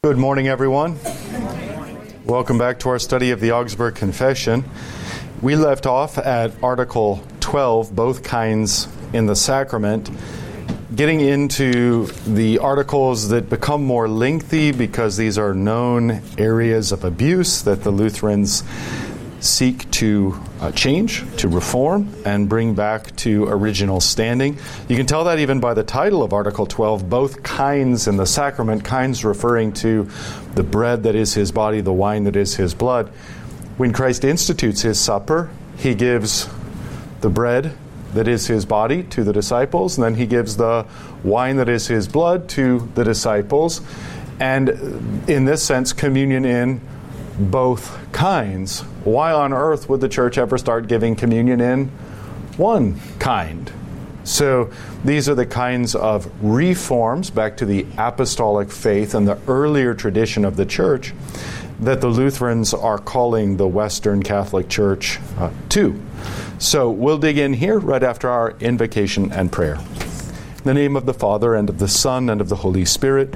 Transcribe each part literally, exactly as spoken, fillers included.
Good morning, everyone. Welcome back to our study of the Augsburg Confession. We left off at Article twelve, both kinds in the sacrament, getting into the articles that become more lengthy because these are known areas of abuse that the Lutherans seek to uh, change, to reform, and bring back to original standing. You can tell that even by the title of Article twelve, both kinds in the sacrament, kinds referring to the bread that is his body, the wine that is his blood. When Christ institutes his supper, he gives the bread that is his body to the disciples, and then he gives the wine that is his blood to the disciples. And in this sense, communion in both kinds. Why on earth would the church ever start giving communion in one kind? So these are the kinds of reforms back to the apostolic faith and the earlier tradition of the church that the Lutherans are calling the Western Catholic Church uh, to. So we'll dig in here right after our invocation and prayer. In the name of the Father, and of the Son, and of the Holy Spirit.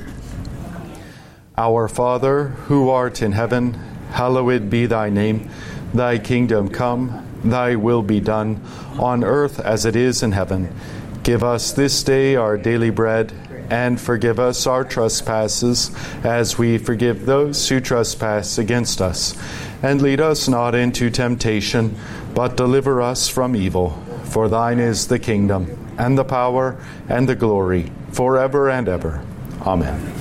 Our Father, who art in heaven, hallowed be thy name. Thy kingdom come, thy will be done, on earth as it is in heaven. Give us this day our daily bread, and forgive us our trespasses, as we forgive those who trespass against us. And lead us not into temptation, but deliver us from evil. For thine is the kingdom, and the power, and the glory, forever and ever. Amen.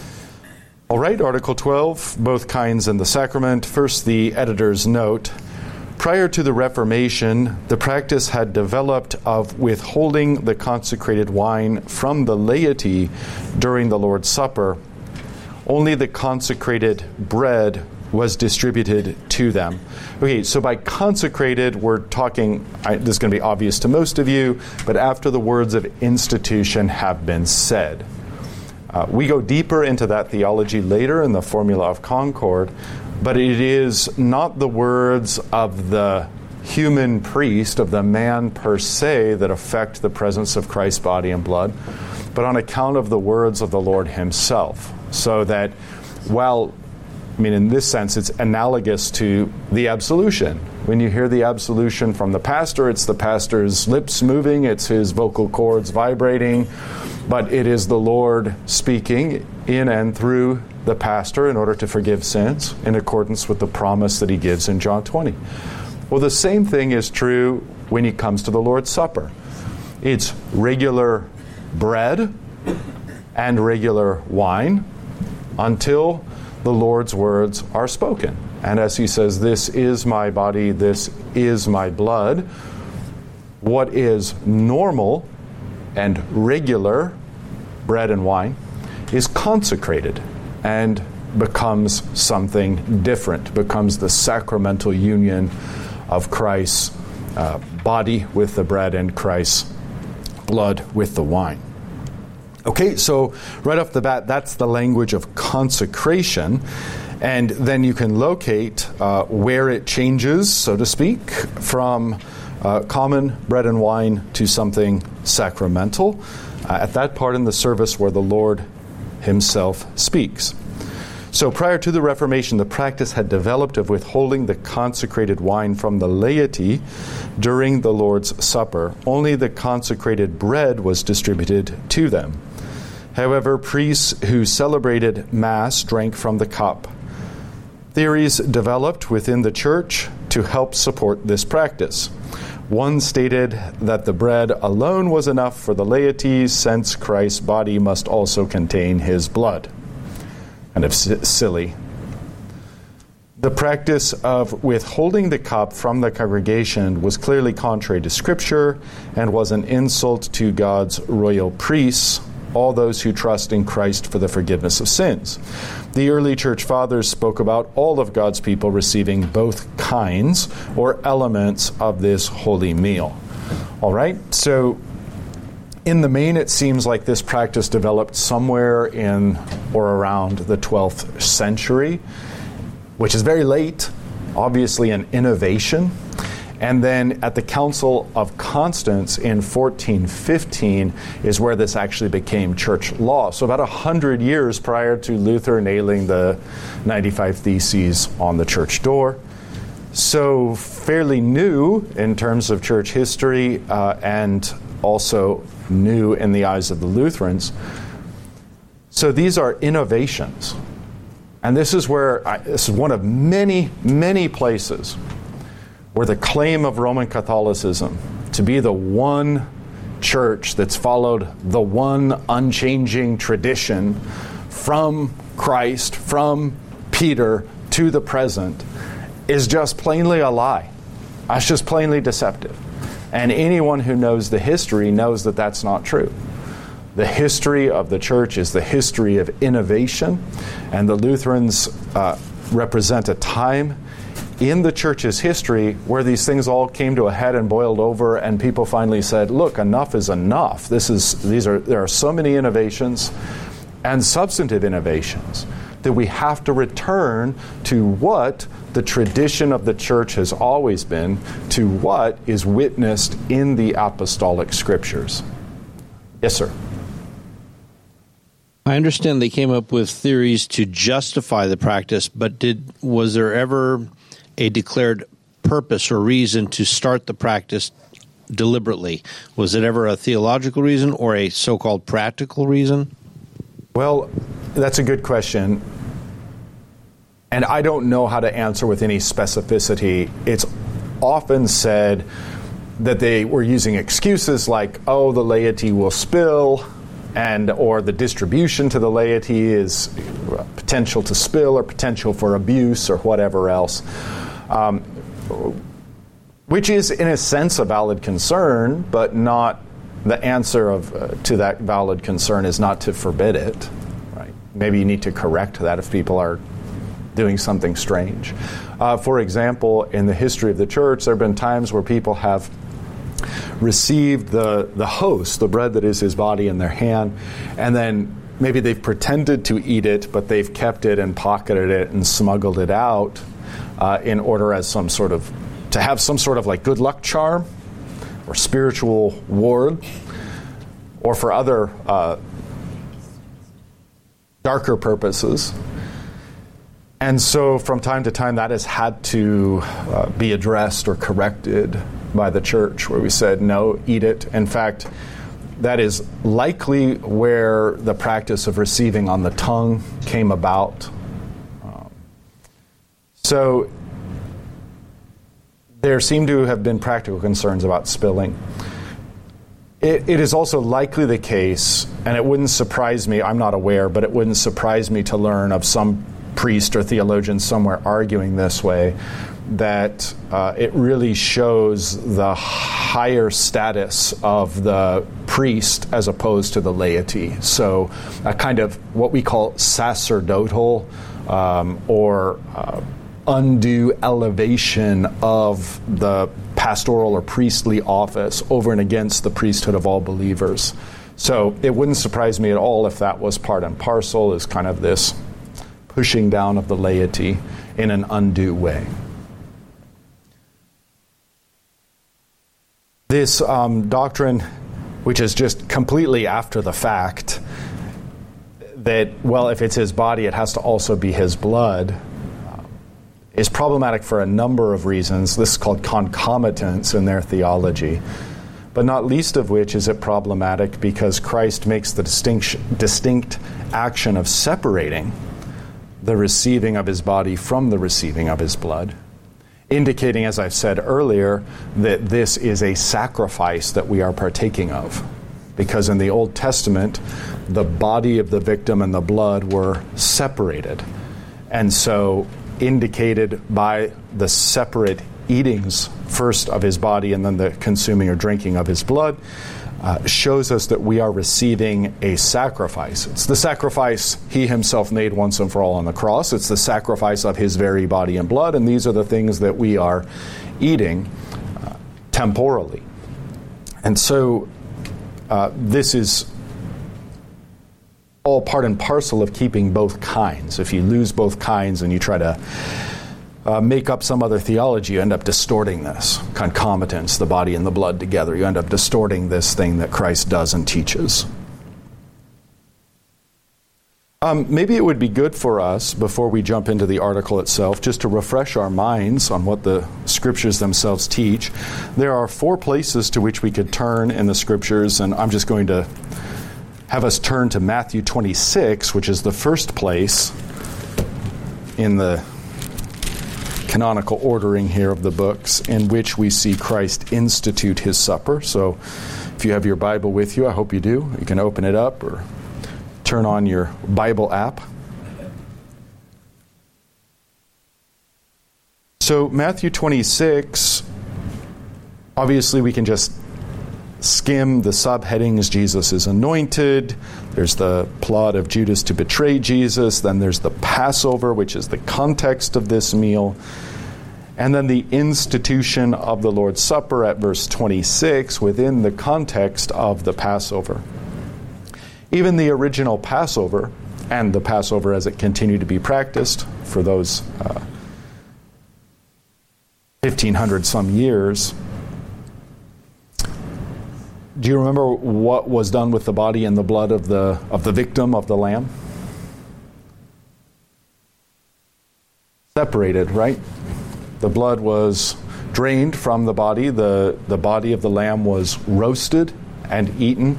All right, Article twelve, both kinds in the sacrament. First, the editor's note. Prior to the Reformation, the practice had developed of withholding the consecrated wine from the laity during the Lord's Supper. Only the consecrated bread was distributed to them. Okay, so by consecrated, we're talking, I, this is going to be obvious to most of you, but after the words of institution have been said. Uh, we go deeper into that theology later in the Formula of Concord, but it is not the words of the human priest, of the man per se, that affect the presence of Christ's body and blood, but on account of the words of the Lord himself. So that while, I mean, in this sense, it's analogous to the absolution. When you hear the absolution from the pastor, it's the pastor's lips moving, it's his vocal cords vibrating, but it is the Lord speaking in and through the pastor in order to forgive sins in accordance with the promise that he gives in John twenty. Well, the same thing is true when it comes to the Lord's Supper. It's regular bread and regular wine until the Lord's words are spoken. And as he says, this is my body, this is my blood, what is normal and regular bread and wine is consecrated and becomes something different, becomes the sacramental union of Christ's uh, body with the bread and Christ's blood with the wine. Okay, so right off the bat, that's the language of consecration. And then you can locate uh, where it changes, so to speak, from uh, common bread and wine to something sacramental, uh, at that part in the service where the Lord himself speaks. So prior to the Reformation, the practice had developed of withholding the consecrated wine from the laity during the Lord's Supper. Only the consecrated bread was distributed to them. However, priests who celebrated Mass drank from the cup. Theories developed within the Church to help support this practice. One stated that the bread alone was enough for the laity, since Christ's body must also contain his blood. Kind of s- silly. The practice of withholding the cup from the congregation was clearly contrary to Scripture and was an insult to God's royal priests, all those who trust in Christ for the forgiveness of sins. The early church fathers spoke about all of God's people receiving both kinds or elements of this holy meal. All right, so in the main, it seems like this practice developed somewhere in or around the twelfth century, which is very late, obviously an innovation. And then at the Council of Constance in fourteen fifteen is where this actually became church law. So about one hundred years prior to Luther nailing the ninety-five Theses on the church door. So fairly new in terms of church history, uh, and also new in the eyes of the Lutherans. So these are innovations. And this is where, I, this is one of many, many places where the claim of Roman Catholicism to be the one church that's followed the one unchanging tradition from Christ, from Peter to the present, is just plainly a lie. That's just plainly deceptive. And anyone who knows the history knows that that's not true. The history of the church is the history of innovation, and the Lutherans uh, represent a time in the church's history where these things all came to a head and boiled over, and people finally said, look, enough is enough. This is these are there are so many innovations and substantive innovations that we have to return to what the tradition of the church has always been, to what is witnessed in the apostolic scriptures. Yes, sir. I understand they came up with theories to justify the practice, but did was there ever a declared purpose or reason to start the practice deliberately? Was it ever a theological reason or a so-called practical reason? Well, that's a good question. And I don't know how to answer with any specificity. It's often said that they were using excuses like, oh, the laity will spill, and or the distribution to the laity is potential to spill or potential for abuse or whatever else. Um, which is, in a sense, a valid concern, but not the answer of uh, to that valid concern is not to forbid it. Right? Maybe you need to correct that if people are doing something strange. Uh, for example, in the history of the church, there have been times where people have received the, the host, the bread that is his body, in their hand, and then maybe they've pretended to eat it, but they've kept it and pocketed it and smuggled it out uh, in order as some sort of, to have some sort of like good luck charm or spiritual ward, or for other uh, darker purposes. And so from time to time that has had to uh, be addressed or corrected by the church, where we said, no, eat it. In fact, that is likely where the practice of receiving on the tongue came about. Um, so there seem to have been practical concerns about spilling. It, it is also likely the case, and it wouldn't surprise me, I'm not aware, but it wouldn't surprise me to learn of some priest or theologian somewhere arguing this way, that uh, it really shows the higher status of the priest as opposed to the laity. So a kind of what we call sacerdotal um, or uh, undue elevation of the pastoral or priestly office over and against the priesthood of all believers. So it wouldn't surprise me at all if that was part and parcel, is kind of this pushing down of the laity in an undue way. This um, doctrine, which is just completely after the fact, that, well, if it's his body, it has to also be his blood, uh, is problematic for a number of reasons. This is called concomitance in their theology. But not least of which is it problematic because Christ makes the distinction, distinct action of separating the receiving of his body from the receiving of his blood, indicating, as I've said earlier, that this is a sacrifice that we are partaking of. Because in the Old Testament, the body of the victim and the blood were separated. And so indicated by the separate eatings, first of his body and then the consuming or drinking of his blood, uh, shows us that we are receiving a sacrifice. It's the sacrifice he himself made once and for all on the cross. It's the sacrifice of his very body and blood, and these are the things that we are eating uh, temporally. And so uh, this is all part and parcel of keeping both kinds. If you lose both kinds and you try to uh, make up some other theology, you end up distorting this. Concomitance, the body and the blood together. You end up distorting this thing that Christ does and teaches. Um, maybe it would be good for us, before we jump into the article itself, just to refresh our minds on what the Scriptures themselves teach. There are four places to which we could turn in the Scriptures, and I'm just going to have us turn to Matthew twenty-six, which is the first place in the canonical ordering here of the books in which we see Christ institute his supper. So if you have your Bible with you, I hope you do, you can open it up or turn on your Bible app. So Matthew twenty-six, obviously we can just skim the subheadings. Jesus is anointed. There's the plot of Judas to betray Jesus. Then there's the Passover, which is the context of this meal. And then the institution of the Lord's Supper at verse twenty-six within the context of the Passover. Even the original Passover, and the Passover as it continued to be practiced for those uh, fifteen hundred some years. Do you remember what was done with the body and the blood of the of the victim of the lamb? Separated, right? The blood was drained from the body. The, the body of the lamb was roasted and eaten.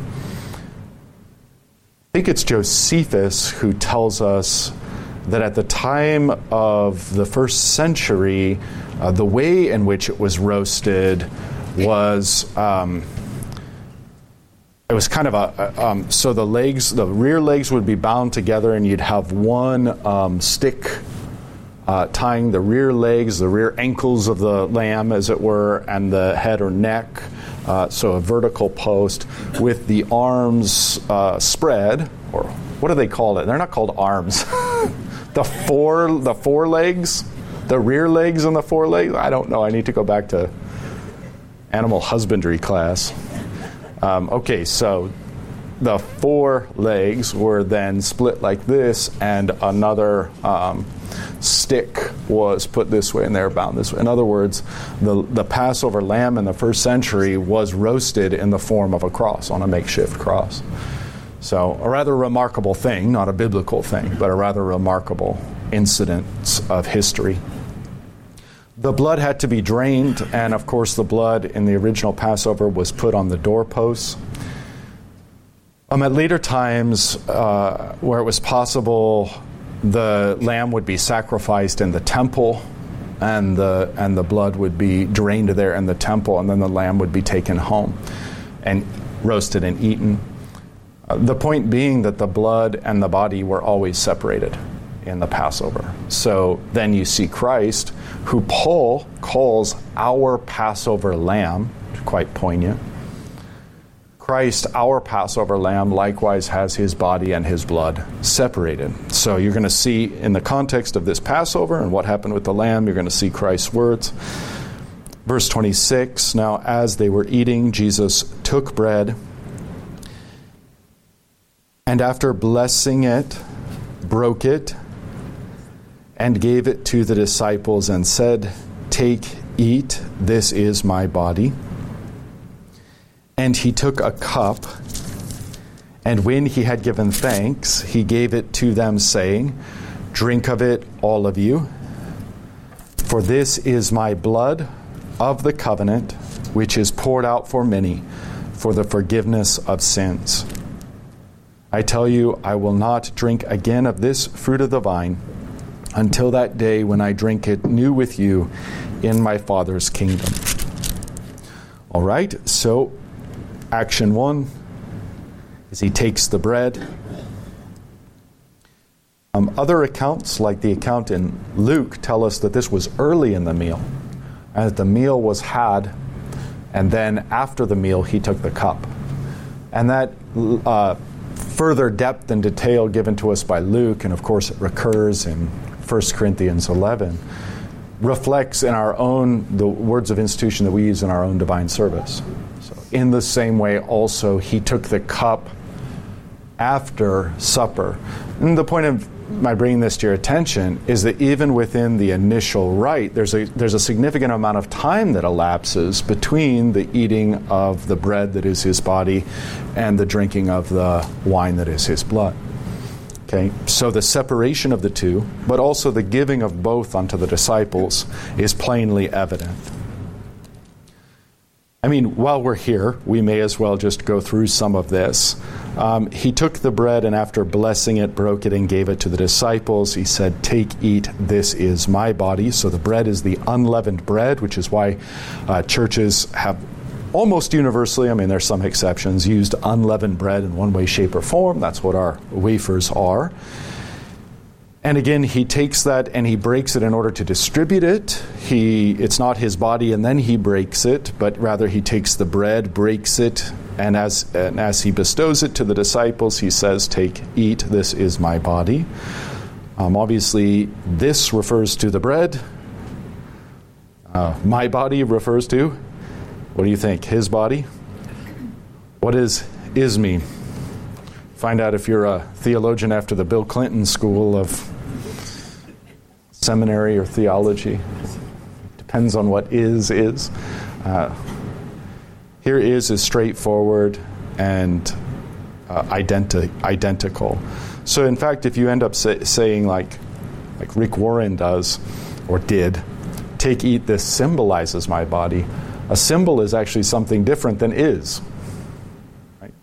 I think it's Josephus who tells us that at the time of the first century, uh, the way in which it was roasted was um, it was kind of a um, so the legs, the rear legs would be bound together, and you'd have one um, stick uh, tying the rear legs, the rear ankles of the lamb, as it were, and the head or neck. Uh, so a vertical post with the arms uh, spread, or what do they call it? They're not called arms. the fore, the forelegs, the rear legs and the forelegs. I don't know. I need to go back to animal husbandry class. Um, okay, so the four legs were then split like this, and another um, stick was put this way, and they were bound this way. In other words, the the Passover lamb in the first century was roasted in the form of a cross, on a makeshift cross. So a rather remarkable thing, not a biblical thing, but a rather remarkable incident of history. The blood had to be drained, and of course the blood in the original Passover was put on the doorposts. Um, at later times, uh, where it was possible, the lamb would be sacrificed in the temple, and the and the blood would be drained there in the temple, and then the lamb would be taken home and roasted and eaten. Uh, the point being that the blood and the body were always separated in the Passover. So then you see Christ, who Paul calls our Passover lamb, quite poignant. Christ, our Passover lamb, likewise has his body and his blood separated. So you're going to see in the context of this Passover and what happened with the lamb, you're going to see Christ's words. Verse twenty-six, now as they were eating, Jesus took bread, and after blessing it, broke it, and gave it to the disciples and said, "Take, eat, this is my body." And he took a cup, and when he had given thanks, he gave it to them, saying, "Drink of it, all of you, for this is my blood of the covenant, which is poured out for many for the forgiveness of sins. I tell you, I will not drink again of this fruit of the vine until that day when I drink it new with you in my Father's kingdom." All right, so action one is he takes the bread. Um, other accounts, like the account in Luke, tell us that this was early in the meal, and that the meal was had, and then after the meal he took the cup. And that uh, further depth and detail given to us by Luke, and of course it recurs in First Corinthians eleven, reflects in our own, the words of institution that we use in our own divine service. So in the same way also, he took the cup after supper. And the point of my bringing this to your attention is that even within the initial rite, there's a there's a significant amount of time that elapses between the eating of the bread that is his body and the drinking of the wine that is his blood. Okay, so the separation of the two, but also the giving of both unto the disciples, is plainly evident. I mean, while we're here, we may as well just go through some of this. Um, he took the bread and after blessing it, broke it and gave it to the disciples. He said, "Take, eat, this is my body." So the bread is the unleavened bread, which is why uh, churches have almost universally, I mean, there's some exceptions, used unleavened bread in one way, shape, or form. That's what our wafers are. And again, he takes that and he breaks it in order to distribute it. He, it's not his body and then he breaks it, but rather he takes the bread, breaks it, and as, and as he bestows it to the disciples, he says, "Take, eat, this is my body." Um, obviously, this refers to the bread. Uh, my body refers to, what do you think, his body? What does is mean? Find out if you're a theologian after the Bill Clinton School of Seminary or Theology. Depends on what is is. Uh, here is is straightforward and uh, identi- identical. So in fact, if you end up say, saying like, like Rick Warren does, or did, "Take, eat, this symbolizes my body," a symbol is actually something different than is. Right?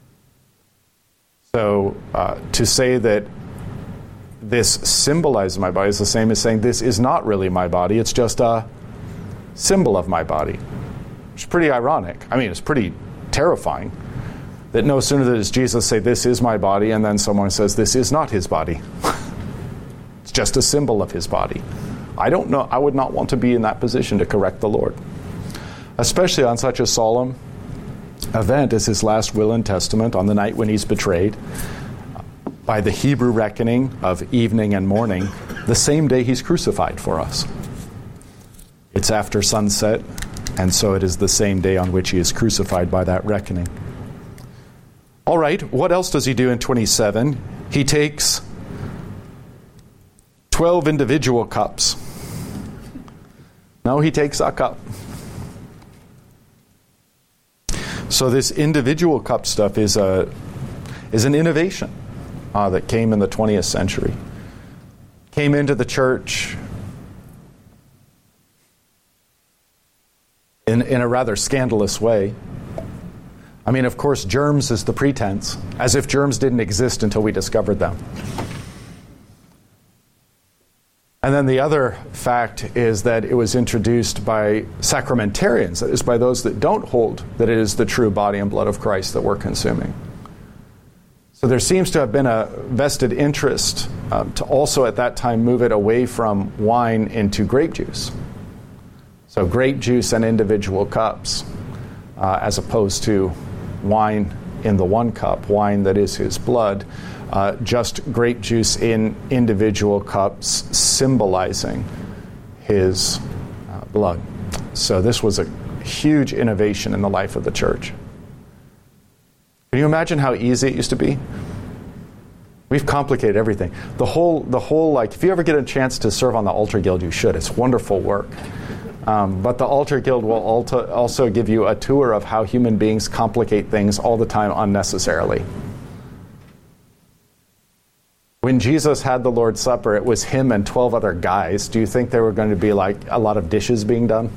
So uh, to say that this symbolizes my body is the same as saying this is not really my body, it's just a symbol of my body. Which is pretty ironic. I mean, it's pretty terrifying that no sooner does Jesus say, "This is my body," and then someone says, "This is not his body." It's just a symbol of his body. I don't know, I would not want to be in that position to correct the Lord, especially on such a solemn event as his last will and testament on the night when he's betrayed, by the Hebrew reckoning of evening and morning, the same day he's crucified for us. It's after sunset, and so it is the same day on which he is crucified by that reckoning. All right, what else does he do in twenty-seven? He takes twelve individual cups. No, he takes a cup. So this individual cup stuff is a is an innovation uh, that came in the twentieth century. Came into the church in, in a rather scandalous way. I mean, of course, germs is the pretense, as if germs didn't exist until we discovered them. And then the other fact is that it was introduced by sacramentarians, that is, by those that don't hold that it is the true body and blood of Christ that we're consuming. So there seems to have been a vested interest um, to also at that time move it away from wine into grape juice. So grape juice and individual cups, uh, as opposed to wine in the one cup, wine that is his blood. Uh, just grape juice in individual cups symbolizing his uh, blood. So this was a huge innovation in the life of the church. Can you imagine how easy it used to be? We've complicated everything. The whole, the whole, like, if you ever get a chance to serve on the Altar Guild, you should. It's wonderful work. Um, but the Altar Guild will alto- also give you a tour of how human beings complicate things all the time unnecessarily. When Jesus had the Lord's Supper, it was him and twelve other guys. Do you think there were going to be like a lot of dishes being done?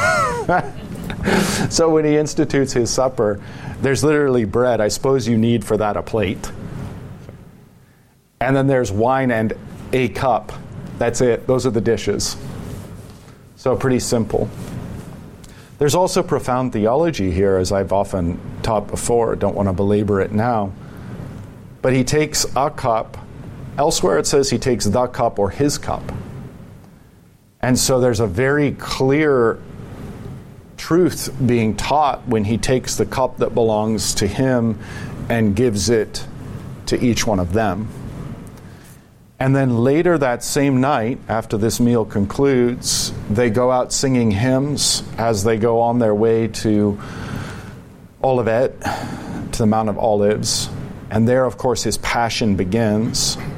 So when he institutes his supper, there's literally bread. I suppose you need for that a plate. And then there's wine and a cup. That's it. Those are the dishes. So pretty simple. There's also profound theology here, as I've often taught before. Don't want to belabor it now. But he takes a cup. Elsewhere it says he takes the cup or his cup. And so there's a very clear truth being taught when he takes the cup that belongs to him and gives it to each one of them. And then later that same night, after this meal concludes, they go out singing hymns as they go on their way to Olivet, to the Mount of Olives. And there, of course, his passion begins.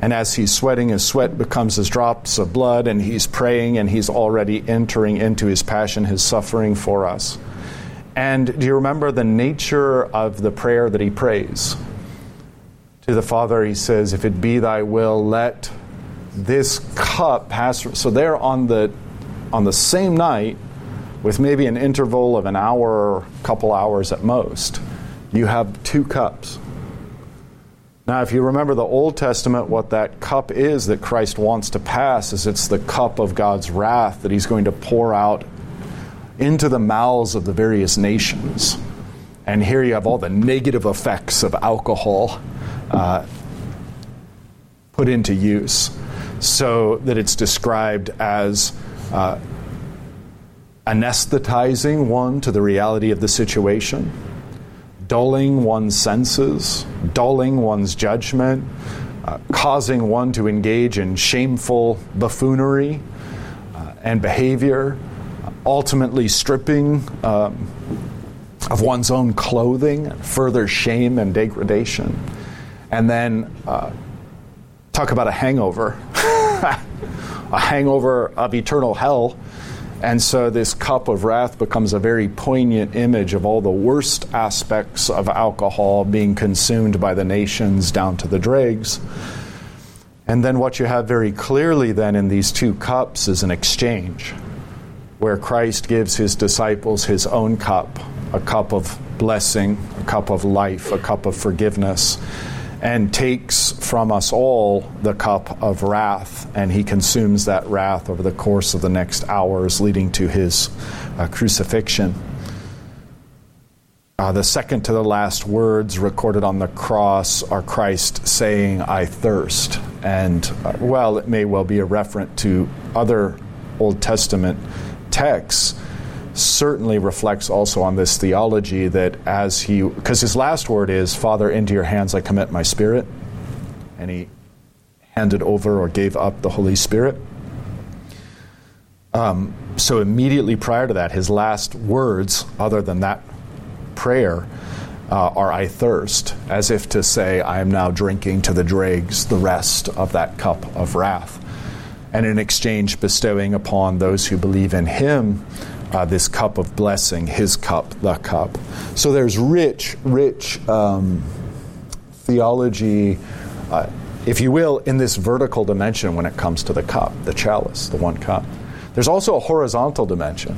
And as he's sweating, his sweat becomes as drops of blood, and he's praying, and he's already entering into his passion, his suffering for us. And do you remember the nature of the prayer that he prays? To the Father, he says, if it be thy will, let this cup pass through. So they're on the, on the same night, with maybe an interval of an hour or a couple hours at most, you have two cups. Now, if you remember the Old Testament, what that cup is that Christ wants to pass is it's the cup of God's wrath that he's going to pour out into the mouths of the various nations. And here you have all the negative effects of alcohol uh, put into use, so that it's described as uh, anesthetizing one to the reality of the situation, dulling one's senses, dulling one's judgment, uh, causing one to engage in shameful buffoonery uh, and behavior, ultimately stripping um, of one's own clothing, further shame and degradation. And then uh, talk about a hangover, a hangover of eternal hell. And so this cup of wrath becomes a very poignant image of all the worst aspects of alcohol being consumed by the nations down to the dregs. And then what you have very clearly then in these two cups is an exchange, where Christ gives his disciples his own cup, a cup of blessing, a cup of life, a cup of forgiveness, and takes from us all the cup of wrath, and he consumes that wrath over the course of the next hours, leading to his uh, crucifixion. Uh, the second to the last words recorded on the cross are Christ saying, I thirst. And, uh, well, it may well be a reference to other Old Testament texts, certainly reflects also on this theology that as he, because his last word is, Father, into your hands I commit my spirit, and he handed over or gave up the Holy Spirit. Um, so immediately prior to that, his last words, other than that prayer, uh, are I thirst, as if to say, I am now drinking to the dregs the rest of that cup of wrath. And in exchange bestowing upon those who believe in him Uh, this cup of blessing, his cup, the cup. So there's rich, rich um, theology, uh, if you will, in this vertical dimension when it comes to the cup, the chalice, the one cup. There's also a horizontal dimension.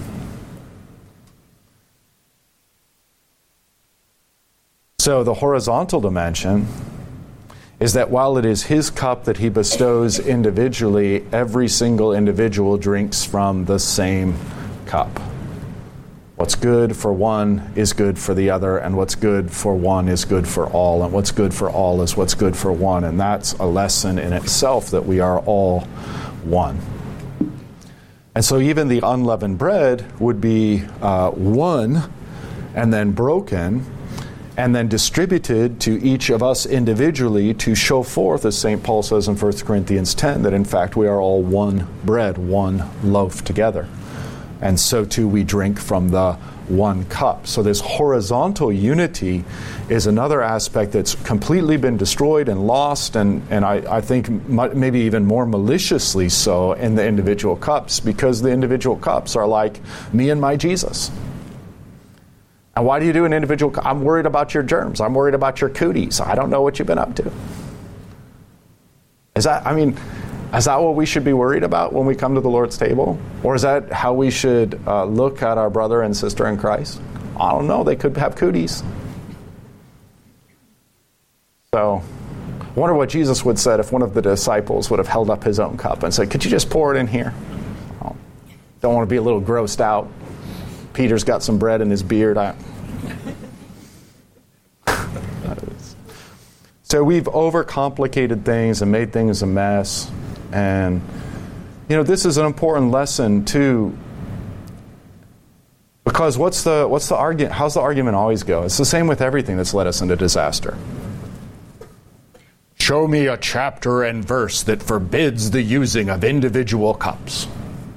So the horizontal dimension is that while it is his cup that he bestows individually, every single individual drinks from the same cup. What's good for one is good for the other, and what's good for one is good for all, and what's good for all is what's good for one, and that's a lesson in itself that we are all one. And so even the unleavened bread would be uh, one and then broken and then distributed to each of us individually to show forth, as Saint Paul says in First Corinthians ten, that in fact we are all one bread, one loaf together. And so too we drink from the one cup. So this horizontal unity is another aspect that's completely been destroyed and lost, and, and I, I think maybe even more maliciously so in the individual cups, because the individual cups are like me and my Jesus. And why do you do an individual cup? I'm worried about your germs. I'm worried about your cooties. I don't know what you've been up to. Is that, I mean... Is that what we should be worried about when we come to the Lord's table? Or is that how we should uh, look at our brother and sister in Christ? I don't know. They could have cooties. So, I wonder what Jesus would have said if one of the disciples would have held up his own cup and said, could you just pour it in here? Oh, don't want to be a little grossed out. Peter's got some bread in his beard. I... So we've overcomplicated things and made things a mess. And, you know, this is an important lesson, too, because what's the what's the argument? How's the argument always go? It's the same with everything that's led us into disaster. Show me a chapter and verse that forbids the using of individual cups.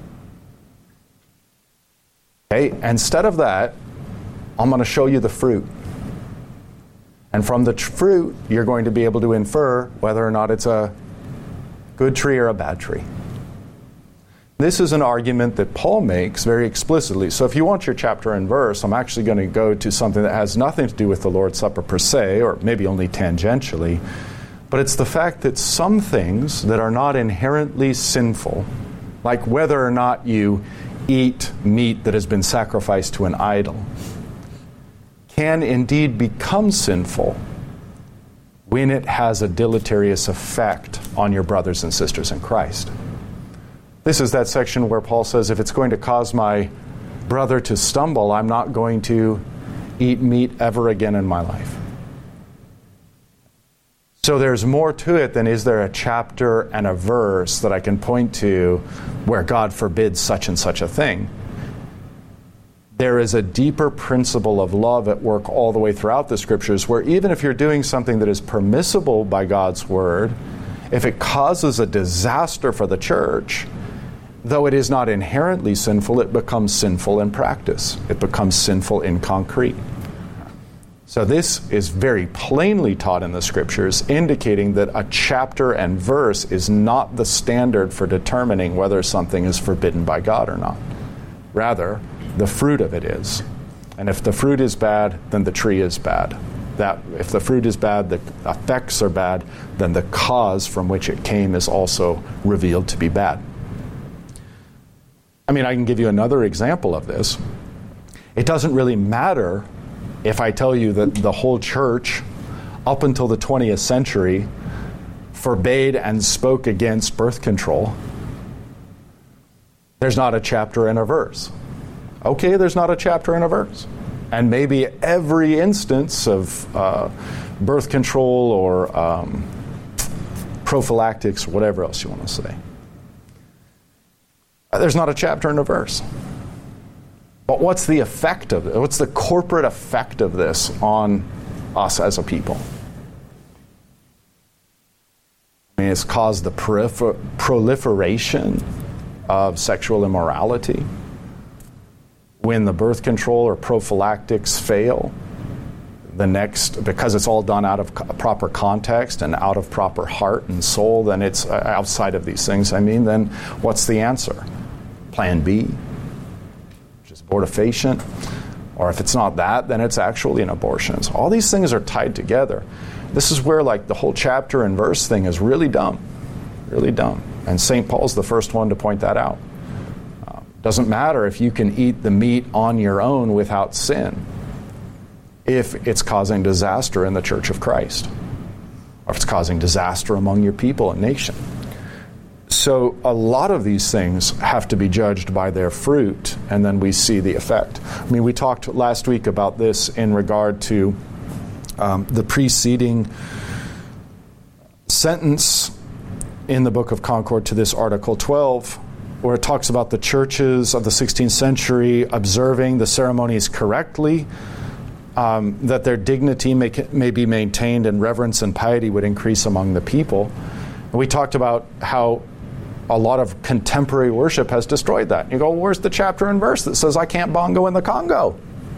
Okay, instead of that, I'm going to show you the fruit. And from the tr- fruit, you're going to be able to infer whether or not it's a Good tree or a bad tree? This is an argument that Paul makes very explicitly. So if you want your chapter and verse, I'm actually going to go to something that has nothing to do with the Lord's Supper per se, or maybe only tangentially, but it's the fact that some things that are not inherently sinful, like whether or not you eat meat that has been sacrificed to an idol, can indeed become sinful when it has a deleterious effect on your brothers and sisters in Christ. This is that section where Paul says, if it's going to cause my brother to stumble, I'm not going to eat meat ever again in my life. So there's more to it than is there a chapter and a verse that I can point to where God forbids such and such a thing. There is a deeper principle of love at work all the way throughout the Scriptures, where even if you're doing something that is permissible by God's Word, if it causes a disaster for the church, though it is not inherently sinful, it becomes sinful in practice. It becomes sinful in concrete. So this is very plainly taught in the Scriptures, indicating that a chapter and verse is not the standard for determining whether something is forbidden by God or not. Rather, the fruit of it is. And if the fruit is bad, then the tree is bad. That if the fruit is bad, the effects are bad, then the cause from which it came is also revealed to be bad. I mean, I can give you another example of this. It doesn't really matter if I tell you that the whole church, up until the twentieth century, forbade and spoke against birth control. There's not a chapter and a verse. Okay, there's not a chapter and a verse. And maybe every instance of uh, birth control or um, prophylactics, or whatever else you want to say. There's not a chapter and a verse. But what's the effect of it? What's the corporate effect of this on us as a people? I mean, it's caused the prolifer- proliferation of sexual immorality. When the birth control or prophylactics fail, the next, because it's all done out of co- proper context and out of proper heart and soul, then it's uh, outside of these things, I mean, then what's the answer? Plan B, which is abortifacient. Or if it's not that, then it's actually an abortion. So all these things are tied together. This is where like the whole chapter and verse thing is really dumb. Really dumb. And Saint Paul's the first one to point that out. Uh, doesn't matter if you can eat the meat on your own without sin, if it's causing disaster in the Church of Christ, or if it's causing disaster among your people and nation. So a lot of these things have to be judged by their fruit, and then we see the effect. I mean, we talked last week about this in regard to um, the preceding sentence in the Book of Concord to this Article twelve, where it talks about the churches of the sixteenth century observing the ceremonies correctly, um, that their dignity may, may be maintained and reverence and piety would increase among the people. And we talked about how a lot of contemporary worship has destroyed that. You go, well, where's the chapter and verse that says I can't bongo in the Congo?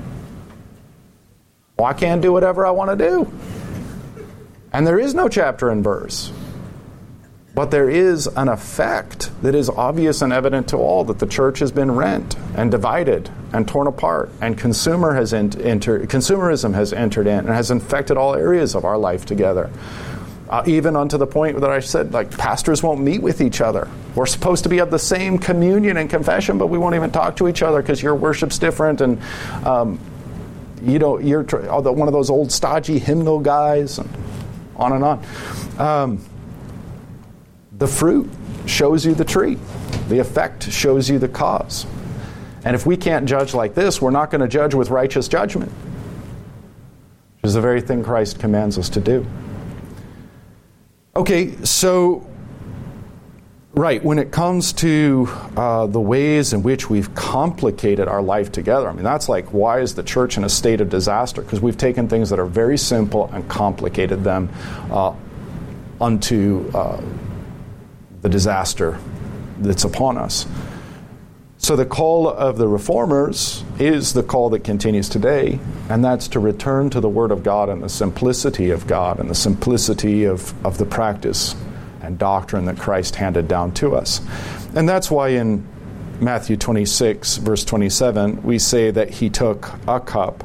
Well, I can't do whatever I want to do. And there is no chapter and verse. But there is an effect that is obvious and evident to all, that the church has been rent and divided and torn apart, and consumer has ent- entered, consumerism has entered in and has infected all areas of our life together. Uh, even unto the point that I said, like, pastors won't meet with each other. We're supposed to be of the same communion and confession, but we won't even talk to each other because your worship's different, and um, you know, you're tr- one of those old stodgy hymnal guys, and on and on. Um, the fruit shows you the tree. The effect shows you the cause. And if we can't judge like this, we're not going to judge with righteous judgment, which is the very thing Christ commands us to do. Okay, so, right, when it comes to uh, the ways in which we've complicated our life together, I mean, that's like, why is the church in a state of disaster? Because we've taken things that are very simple and complicated them uh, unto uh, the disaster that's upon us. So the call of the Reformers is the call that continues today, and that's to return to the Word of God and the simplicity of God and the simplicity of, of the practice and doctrine that Christ handed down to us. And that's why in Matthew twenty-six, verse twenty-seven, we say that he took a cup.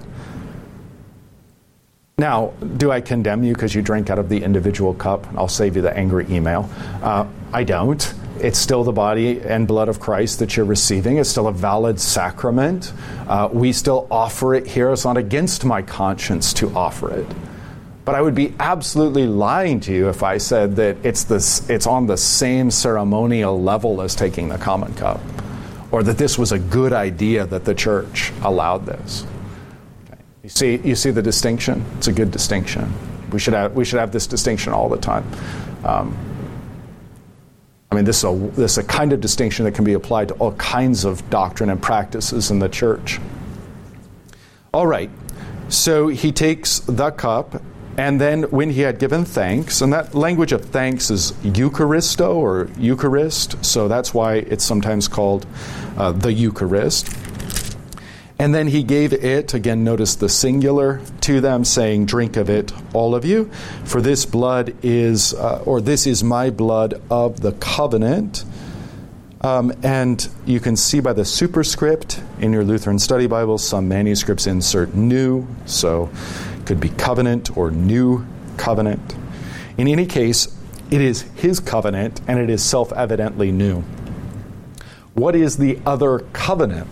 Now, do I condemn you because you drink out of the individual cup? I'll save you the angry email. Uh, I don't. It's still the body and blood of Christ that you're receiving. It's still a valid sacrament. Uh, we still offer it here. It's not against my conscience to offer it. But I would be absolutely lying to you if I said that it's this, it's on the same ceremonial level as taking the common cup, or that this was a good idea that the church allowed this. Okay. You see, you see the distinction? It's a good distinction. We should have, we should have this distinction all the time. Um, I mean, this is, a, this is a kind of distinction that can be applied to all kinds of doctrine and practices in the church. All right, so he takes the cup, and then when he had given thanks, and that language of thanks is Eucharisto or Eucharist, so that's why it's sometimes called uh, the Eucharist. And then he gave it, again, notice the singular, to them, saying, "Drink of it, all of you, for this blood is, uh, or this is my blood of the covenant." Um, and you can see by the superscript in your Lutheran Study Bible, some manuscripts insert new, so it could be covenant or new covenant. In any case, it is his covenant, and it is self-evidently new. What is the other covenant?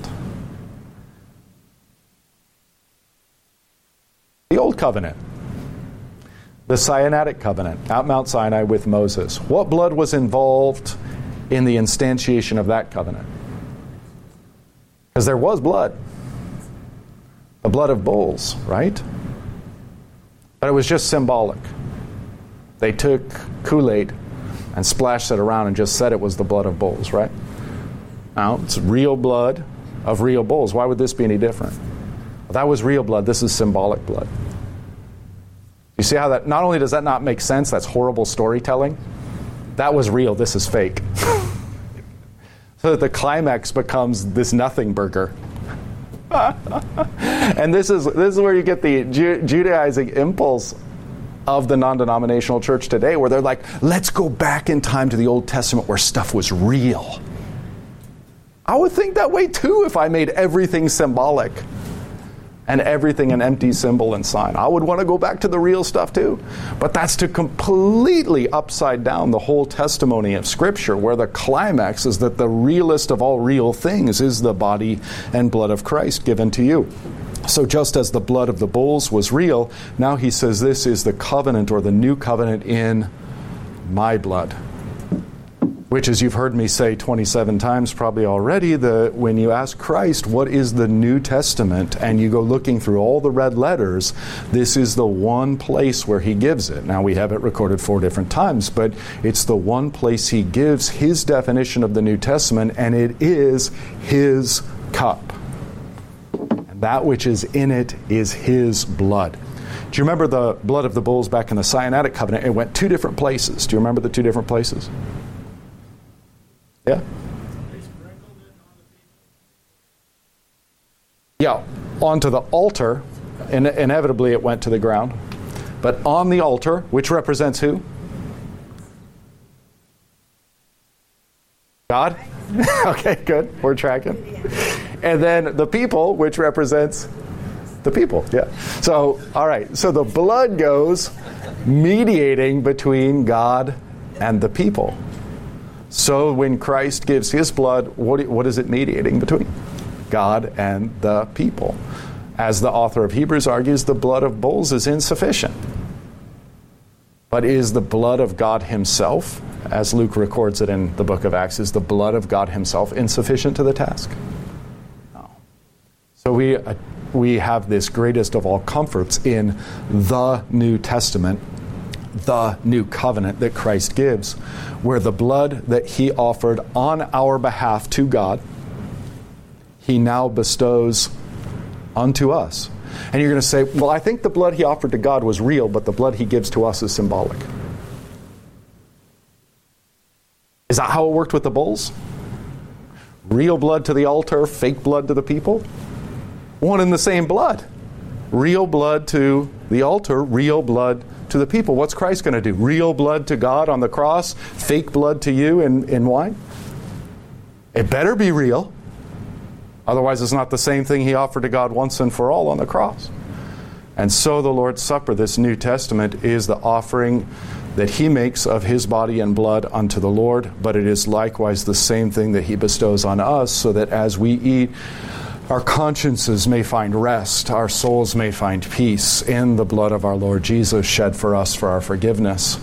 The Old Covenant, the Sinaitic Covenant, at Mount Sinai with Moses. What blood was involved in the instantiation of that covenant? Because there was blood. The blood of bulls, right? But it was just symbolic. They took Kool-Aid and splashed it around and just said it was the blood of bulls, right? Now, it's real blood of real bulls. Why would this be any different? Well, that was real blood. This is symbolic blood. You see how that, not only does that not make sense, that's horrible storytelling. That was real, this is fake. So that the climax becomes this nothing burger. And this is this is where you get the Ju- Judaizing impulse of the non-denominational church today, where they're like, let's go back in time to the Old Testament where stuff was real. I would think that way too if I made everything symbolic and everything an empty symbol and sign. I would want to go back to the real stuff too. But that's to completely upside down the whole testimony of Scripture, where the climax is that the realest of all real things is the body and blood of Christ given to you. So just as the blood of the bulls was real, now he says this is the covenant or the new covenant in my blood. Which, as you've heard me say twenty-seven times probably already, the, when you ask Christ, what is the New Testament, and you go looking through all the red letters, this is the one place where he gives it. Now, we have it recorded four different times, but it's the one place he gives his definition of the New Testament, and it is his cup. And that which is in it is his blood. Do you remember the blood of the bulls back in the Sinaitic covenant? It went two different places. Do you remember the two different places? Yeah? Yeah, onto the altar. In- inevitably it went to the ground. But on the altar, which represents who? God? Okay, good. We're tracking. And then the people, which represents the people. Yeah. So, all right. So the blood goes mediating between God and the people. So when Christ gives his blood, what, what is it mediating between? God and the people. As the author of Hebrews argues, the blood of bulls is insufficient. But is the blood of God himself, as Luke records it in the book of Acts, is the blood of God himself insufficient to the task? No. So we, uh, we have this greatest of all comforts in the New Testament, the new covenant that Christ gives, where the blood that he offered on our behalf to God, he now bestows unto us. And you're going to say, well, I think the blood he offered to God was real, but the blood he gives to us is symbolic. Is that how it worked with the bulls? Real blood to the altar, fake blood to the people? One and the same blood. Real blood to the altar, real blood to the people. What's Christ going to do? Real blood to God on the cross? Fake blood to you in, in wine? It better be real. Otherwise, it's not the same thing he offered to God once and for all on the cross. And so the Lord's Supper, this New Testament, is the offering that he makes of his body and blood unto the Lord, but it is likewise the same thing that he bestows on us, so that as we eat, our consciences may find rest, our souls may find peace in the blood of our Lord Jesus shed for us for our forgiveness.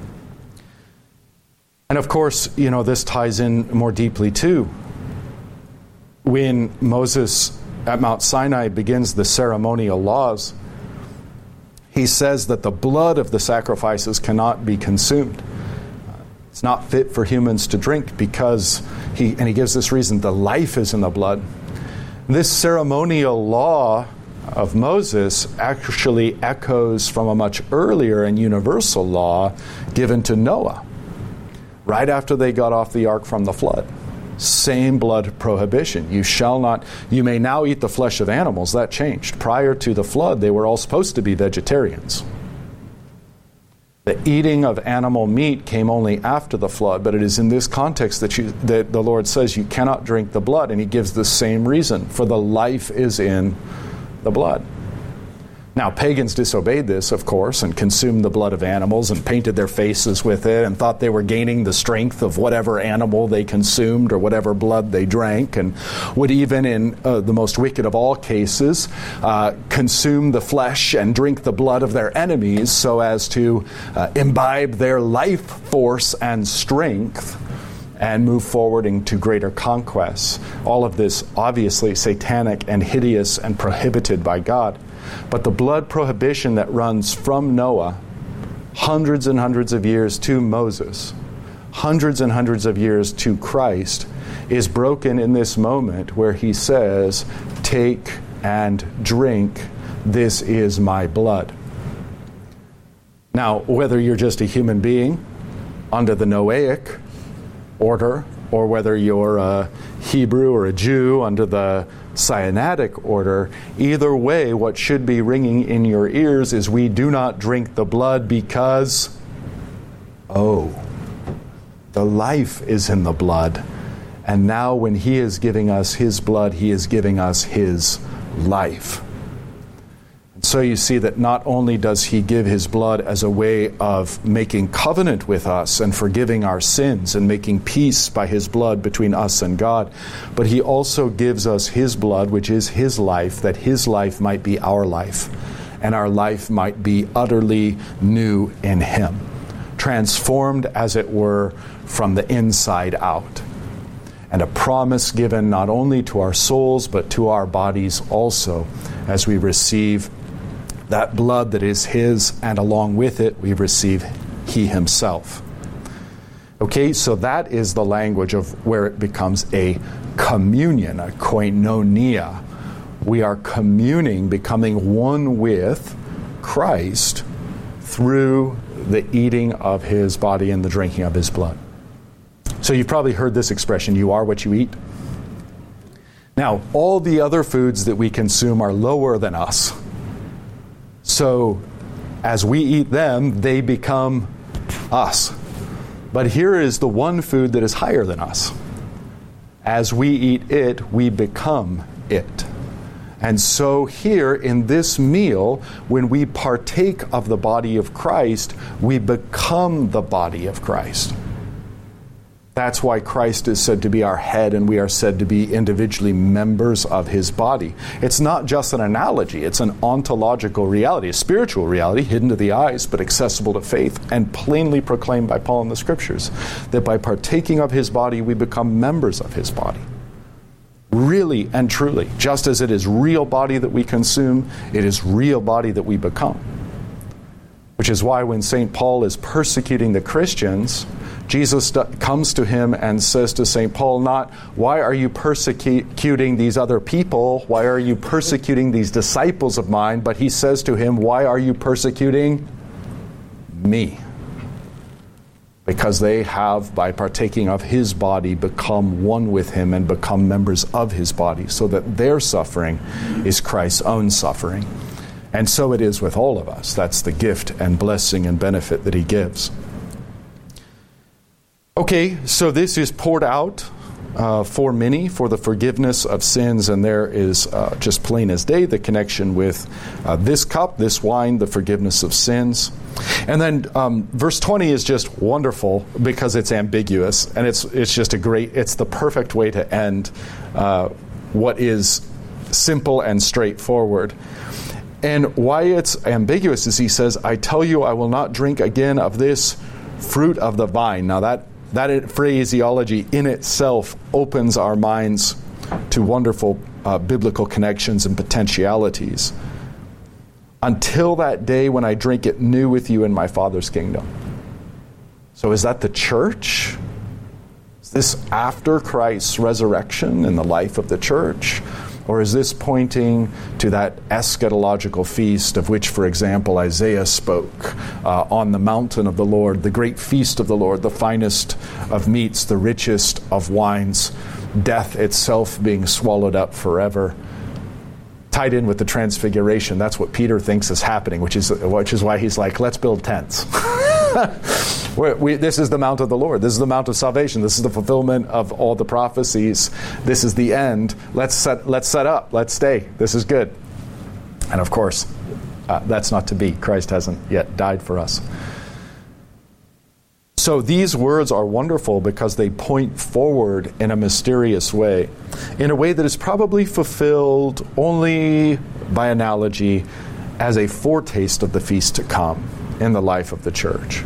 And of course, you know, this ties in more deeply too. When Moses at Mount Sinai begins the ceremonial laws, he says that the blood of the sacrifices cannot be consumed. It's not fit for humans to drink because, he and he gives this reason, the life is in the blood. This ceremonial law of Moses actually echoes from a much earlier and universal law given to Noah, right after they got off the ark from the flood. Same blood prohibition. You shall not, you may now eat the flesh of animals. That changed. Prior to the flood, they were all supposed to be vegetarians. The eating of animal meat came only after the flood, but it is in this context that, you, that the Lord says you cannot drink the blood, and he gives the same reason, for the life is in the blood. Now, pagans disobeyed this, of course, and consumed the blood of animals and painted their faces with it and thought they were gaining the strength of whatever animal they consumed or whatever blood they drank, and would even, in uh, the most wicked of all cases, uh, consume the flesh and drink the blood of their enemies so as to uh, imbibe their life force and strength and move forward into greater conquests. All of this obviously satanic and hideous and prohibited by God. But the blood prohibition that runs from Noah, hundreds and hundreds of years to Moses, hundreds and hundreds of years to Christ, is broken in this moment where he says, "Take and drink, this is my blood." Now, whether you're just a human being under the Noahic order, or whether you're a Hebrew or a Jew under the Sinaitic order, either way, what should be ringing in your ears is we do not drink the blood because, oh, the life is in the blood. And now when he is giving us his blood, he is giving us his life. So you see that not only does he give his blood as a way of making covenant with us and forgiving our sins and making peace by his blood between us and God, but he also gives us his blood, which is his life, that his life might be our life, and our life might be utterly new in him, transformed, as it were, from the inside out. And a promise given not only to our souls, but to our bodies also, as we receive that blood that is his, and along with it we receive he himself. Okay, so that is the language of where it becomes a communion, a koinonia. We are communing, becoming one with Christ through the eating of his body and the drinking of his blood. So you've probably heard this expression, you are what you eat. Now, all the other foods that we consume are lower than us. So, as we eat them, they become us. But here is the one food that is higher than us. As we eat it, we become it. And so here in this meal, when we partake of the body of Christ, we become the body of Christ. That's why Christ is said to be our head and we are said to be individually members of his body. It's not just an analogy, it's an ontological reality, a spiritual reality hidden to the eyes but accessible to faith and plainly proclaimed by Paul in the Scriptures, that by partaking of his body we become members of his body. Really and truly, just as it is real body that we consume, it is real body that we become. Which is why when Saint Paul is persecuting the Christians, Jesus comes to him and says to Saint Paul, not, why are you persecuting these other people? Why are you persecuting these disciples of mine? But he says to him, why are you persecuting me? Because they have, by partaking of his body, become one with him and become members of his body, so that their suffering is Christ's own suffering. And so it is with all of us. That's the gift and blessing and benefit that he gives. Okay, so this is poured out uh, for many for the forgiveness of sins, and there is uh, just plain as day the connection with uh, this cup, this wine, the forgiveness of sins. And then um, verse twenty is just wonderful because it's ambiguous, and it's it's just a great, it's the perfect way to end uh, what is simple and straightforward. And why it's ambiguous is he says, I tell you, I will not drink again of this fruit of the vine. Now that That phraseology in itself opens our minds to wonderful uh, biblical connections and potentialities. Until that day when I drink it new with you in my Father's kingdom. So is that the church? Is this after Christ's resurrection in the life of the church? Or is this pointing to that eschatological feast of which, for example, Isaiah spoke uh, on the mountain of the Lord, the great feast of the Lord, the finest of meats, the richest of wines, death itself being swallowed up forever? Tied in with the transfiguration, that's what Peter thinks is happening, which is which is why he's like, let's build tents. we, we, this is the Mount of the Lord. This is the Mount of salvation. This is the fulfillment of all the prophecies. This is the end. Let's set, let's set up. Let's stay. This is good. And of course, uh, that's not to be. Christ hasn't yet died for us. So these words are wonderful because they point forward in a mysterious way, in a way that is probably fulfilled only by analogy as a foretaste of the feast to come in the life of the church,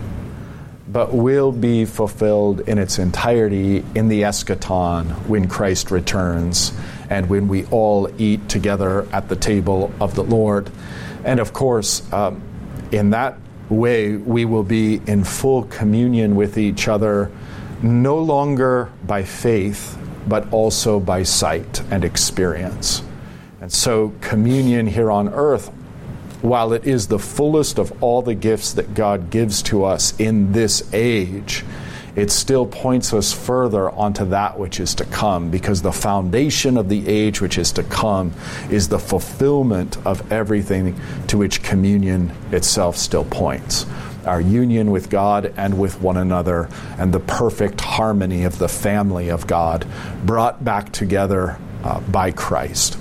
but will be fulfilled in its entirety in the eschaton when Christ returns and when we all eat together at the table of the Lord. And of course, um, in that way, we will be in full communion with each other, no longer by faith, but also by sight and experience. And so communion here on earth, while it is the fullest of all the gifts that God gives to us in this age, it still points us further onto that which is to come, because the foundation of the age which is to come is the fulfillment of everything to which communion itself still points. Our union with God and with one another, and the perfect harmony of the family of God brought back together uh, by Christ.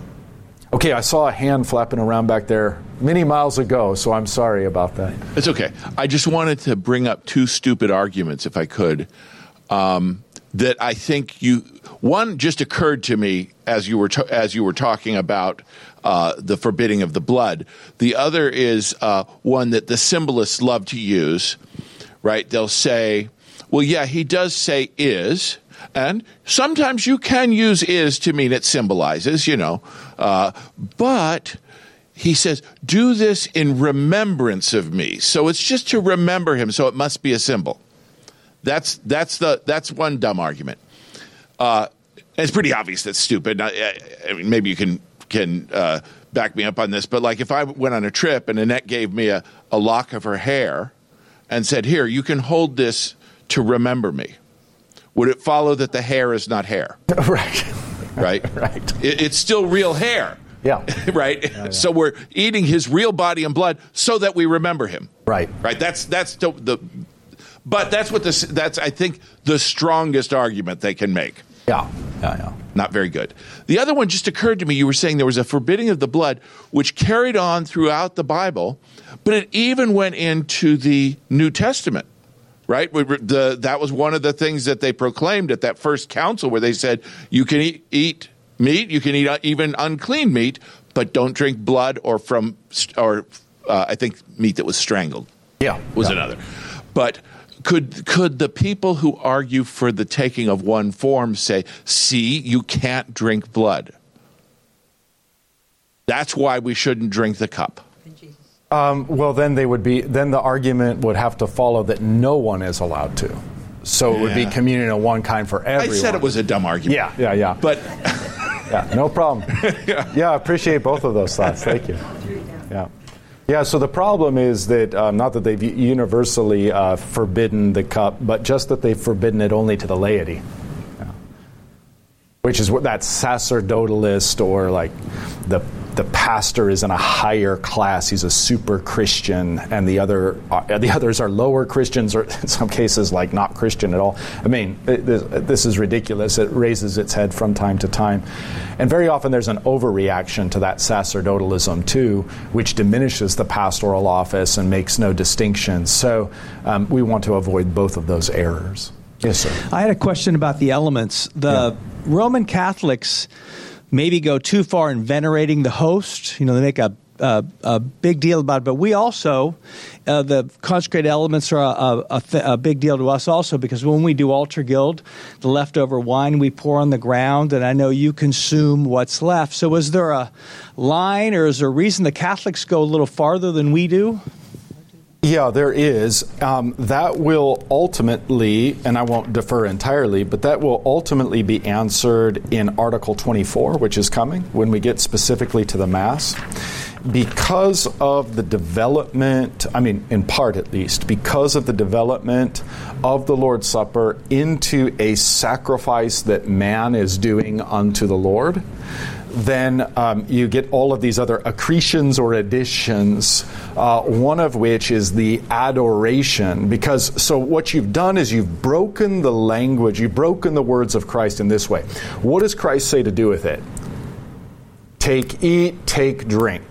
Okay, I saw a hand flapping around back there many miles ago, so I'm sorry about that. It's okay. I just wanted to bring up two stupid arguments, if I could, um, that I think you... One just occurred to me as you were t- as you were talking about uh, the forbidding of the blood. The other is uh, one that the symbolists love to use, right? They'll say, well, yeah, he does say is... And sometimes you can use is to mean it symbolizes, you know. Uh, but he says, do this in remembrance of me. So it's just to remember him, so it must be a symbol. That's that's the that's one dumb argument. Uh, it's pretty obvious that's stupid. I, I mean, maybe you can can uh, back me up on this, but like if I went on a trip and Annette gave me a, a lock of her hair and said, here, you can hold this to remember me. Would it follow that the hair is not hair? Right. Right? Right. It, it's still real hair. Yeah. Right? Yeah, yeah. So we're eating his real body and blood so that we remember him. Right. Right? That's that's the, the but that's what this that's I think the strongest argument they can make. Yeah. Yeah, yeah. Not very good. The other one just occurred to me. You were saying there was a forbidding of the blood which carried on throughout the Bible, but it even went into the New Testament. Right? The, that was one of the things that they proclaimed at that first council where they said, you can eat, eat meat, you can eat even unclean meat, but don't drink blood or from, or uh, I think meat that was strangled. Yeah. Was yeah. another. But could could the people who argue for the taking of one form say, see, you can't drink blood? That's why we shouldn't drink the cup. Um, well, then they would be. Then the argument would have to follow that no one is allowed to. So it would be Yeah. communion of one kind for everyone. I said it was a dumb argument. Yeah, yeah, yeah. But yeah, no problem. yeah. Yeah, I appreciate both of those thoughts. Thank you. Yeah, yeah. So the problem is that um, not that they've universally uh, forbidden the cup, but just that they've forbidden it only to the laity, yeah. Which is what that sacerdotalist or like the the pastor is in a higher class; he's a super Christian, and the other uh, the others are lower Christians, or in some cases, like not Christian at all. I mean, it, this, this is ridiculous. It raises its head from time to time, and very often there's an overreaction to that sacerdotalism too, which diminishes the pastoral office and makes no distinctions. So um, we want to avoid both of those errors. Yes, sir. I had a question about the elements. The yeah. Roman Catholics maybe go too far in venerating the host. You know, they make a a, a big deal about it. But we also, uh, the consecrated elements are a, a, th- a big deal to us also, because when we do altar guild, the leftover wine we pour on the ground, and I know you consume what's left. So is there a line, or is there a reason the Catholics go a little farther than we do? Yeah, there is. Um, that will ultimately, and I won't defer entirely, but that will ultimately be answered in Article twenty-four, which is coming, when we get specifically to the Mass. Because of the development, I mean, in part at least, because of the development of the Lord's Supper into a sacrifice that man is doing unto the Lord, then um, you get all of these other accretions or additions, uh, one of which is the adoration. Because, so what you've done is you've broken the language, you've broken the words of Christ in this way. What does Christ say to do with it? Take, eat, take, drink.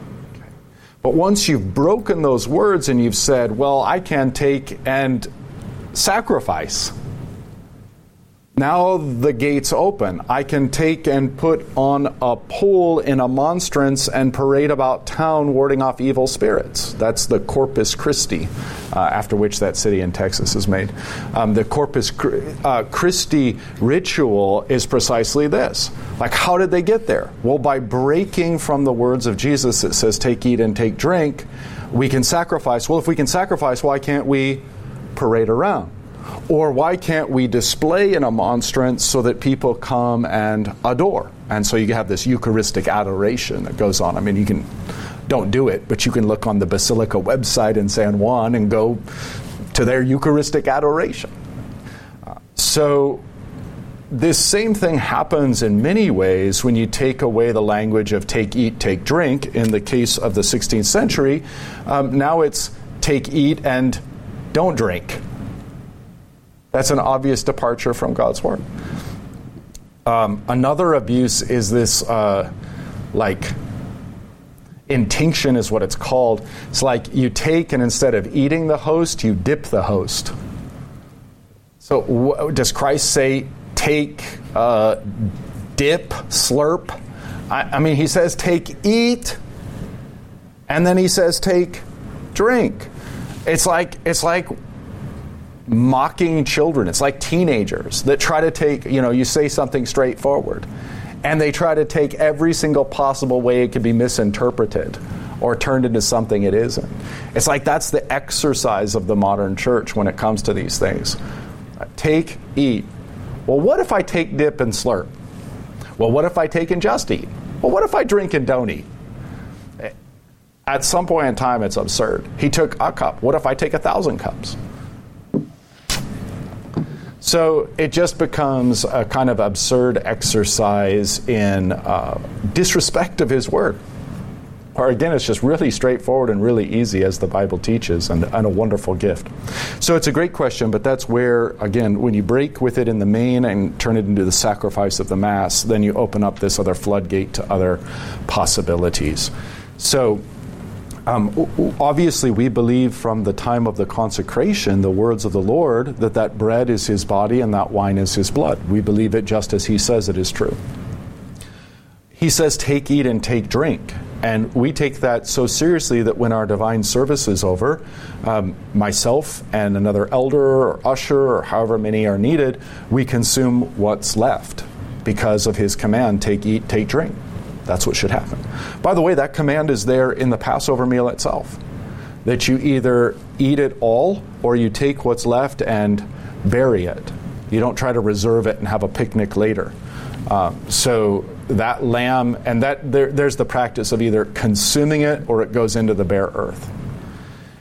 But once you've broken those words and you've said, well, I can take and sacrifice, now the gates open. I can take and put on a pole in a monstrance and parade about town warding off evil spirits. That's the Corpus Christi, uh, after which that city in Texas is made. Um, the Corpus uh, Christi ritual is precisely this. Like, how did they get there? Well, by breaking from the words of Jesus that says, take, eat, and take drink, we can sacrifice. Well, if we can sacrifice, why can't we parade around? Or why can't we display in a monstrance so that people come and adore? And so you have this Eucharistic adoration that goes on. I mean, you can, don't do it, but you can look on the Basilica website in San Juan and go to their Eucharistic adoration. Uh, so this same thing happens in many ways when you take away the language of take, eat, take, drink. In the case of the sixteenth century, um, now it's take, eat, and don't drink. That's an obvious departure from God's Word. Um, another abuse is this, uh, like, intinction is what it's called. It's like you take, and instead of eating the host, you dip the host. So w- does Christ say, take, uh, dip, slurp? I, I mean, he says take, eat, and then he says take, drink. It's like, it's like, mocking children. It's like teenagers that try to take, you know, you say something straightforward, and they try to take every single possible way it could be misinterpreted or turned into something it isn't. It's like that's the exercise of the modern church when it comes to these things. Take, eat. Well, what if I take, dip, and slurp? Well, what if I take and just eat? Well, what if I drink and don't eat? At some point in time, it's absurd. He took a cup. What if I take a thousand cups? So it just becomes a kind of absurd exercise in uh, disrespect of his word. Or again, it's just really straightforward and really easy as the Bible teaches, and, and a wonderful gift. So it's a great question, but that's where, again, when you break with it in the main and turn it into the sacrifice of the Mass, then you open up this other floodgate to other possibilities. So Um, obviously, we believe from the time of the consecration, the words of the Lord, that that bread is his body and that wine is his blood. We believe it just as he says it is true. He says, take, eat, and take, drink. And we take that so seriously that when our divine service is over, um, myself and another elder or usher or however many are needed, we consume what's left because of his command, take, eat, take, drink. That's what should happen. By the way, that command is there in the Passover meal itself, that you either eat it all or you take what's left and bury it. You don't try to reserve it and have a picnic later. Um, so that lamb, and that there, there's the practice of either consuming it or it goes into the bare earth.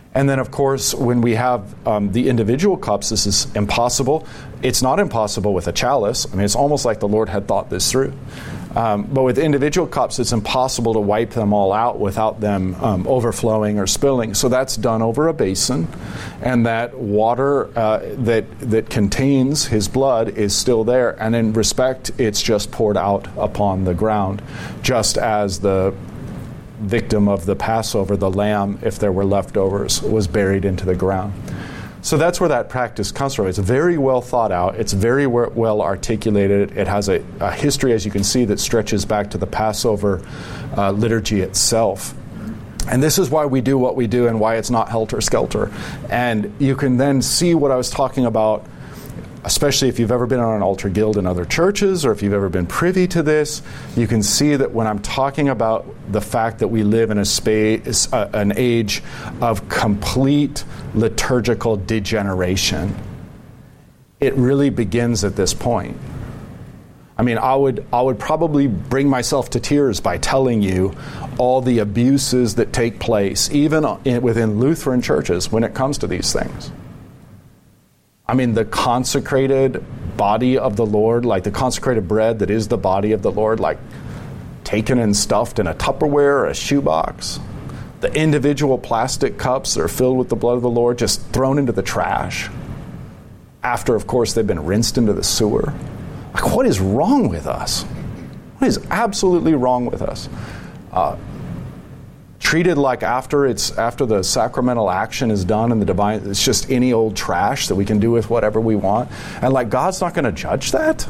And then, of course, when we have um, the individual cups, this is impossible. It's not impossible with a chalice. I mean, it's almost like the Lord had thought this through. Um, but with individual cups, it's impossible to wipe them all out without them um, overflowing or spilling. So that's done over a basin, and that water uh, that that contains his blood is still there. And in respect, it's just poured out upon the ground, just as the victim of the Passover, the lamb, if there were leftovers, was buried into the ground. So that's where that practice comes from. It's very well thought out. It's very well articulated. It has a, a history, as you can see, that stretches back to the Passover uh, liturgy itself. And this is why we do what we do and why it's not helter-skelter. And you can then see what I was talking about, especially if you've ever been on an altar guild in other churches or if you've ever been privy to this. You can see that when I'm talking about the fact that we live in a space, uh, an age of complete liturgical degeneration, it really begins at this point. I mean, I would I would probably bring myself to tears by telling you all the abuses that take place, even in, within Lutheran churches, when it comes to these things. I mean, the consecrated body of the Lord, like the consecrated bread that is the body of the Lord, like taken and stuffed in a Tupperware or a shoebox. The individual plastic cups that are filled with the blood of the Lord just thrown into the trash. After, of course, they've been rinsed into the sewer. Like, what is wrong with us? What is absolutely wrong with us? Uh, treated like after it's after the sacramental action is done and the divine, it's just any old trash that we can do with whatever we want. And like, God's not going to judge that?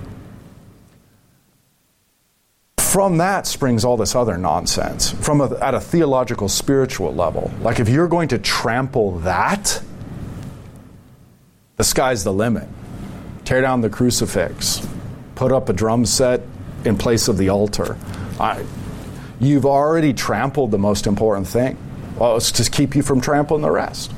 From that springs all this other nonsense, from a, at a theological, spiritual level. Like, if you're going to trample that, the sky's the limit. Tear down the crucifix. Put up a drum set in place of the altar. I, you've already trampled the most important thing. Well, it's to keep you from trampling the rest.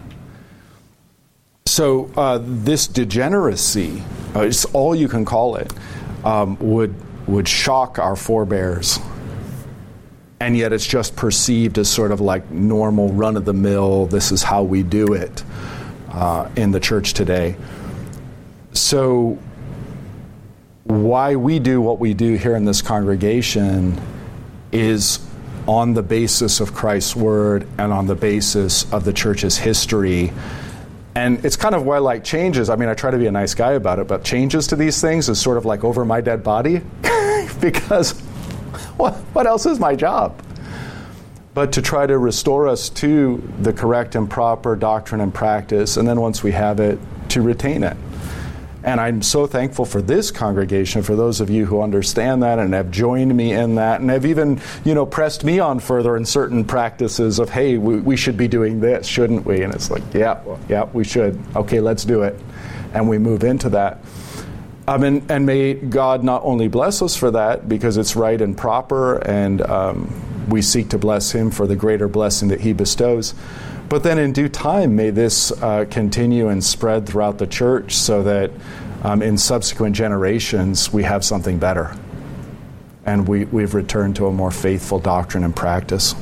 So uh, this degeneracy, uh, it's all you can call it, um, would would shock our forebears. And yet it's just perceived as sort of like normal, run-of-the-mill, this is how we do it uh, in the church today. So why we do what we do here in this congregation is on the basis of Christ's word and on the basis of the church's history. And it's kind of why, like, changes, I mean, I try to be a nice guy about it, but changes to these things is sort of like over my dead body, because what, what else is my job? But to try to restore us to the correct and proper doctrine and practice, and then once we have it, to retain it. And I'm so thankful for this congregation, for those of you who understand that and have joined me in that, and have even, you know, pressed me on further in certain practices of, hey, we, we should be doing this, shouldn't we? And it's like, yeah, well, yeah, we should. Okay, let's do it. And we move into that. Um, and, and may God not only bless us for that, because it's right and proper, and um, we seek to bless Him for the greater blessing that He bestows, but then in due time, may this uh, continue and spread throughout the church so that um, in subsequent generations we have something better. And we, we've returned to a more faithful doctrine and practice.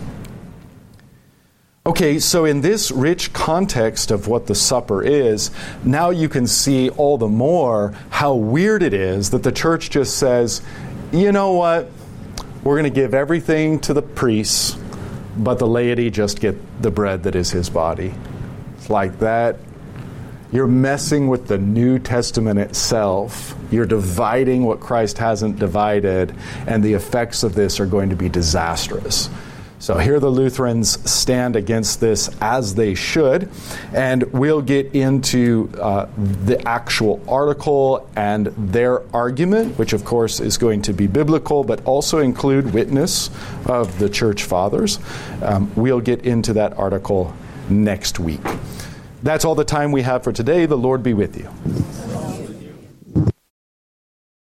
Okay, so in this rich context of what the supper is, now you can see all the more how weird it is that the church just says, you know what, we're going to give everything to the priests, but the laity just get the bread that is His body. It's like that. You're messing with the New Testament itself. You're dividing what Christ hasn't divided, and the effects of this are going to be disastrous. So here the Lutherans stand against this, as they should, and we'll get into uh, the actual article and their argument, which of course is going to be biblical, but also include witness of the church fathers. Um, we'll get into that article next week. That's all the time we have for today. The Lord be with you.